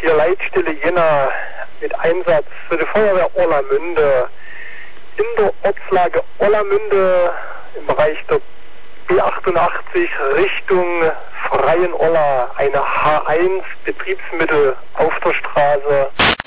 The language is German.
Freiwillige Leitstelle Jena mit Einsatz für die Feuerwehr Orlamünde in der Ortslage Orlamünde im Bereich der B88 Richtung Freien Orla, eine H1 Betriebsmittel auf der Straße.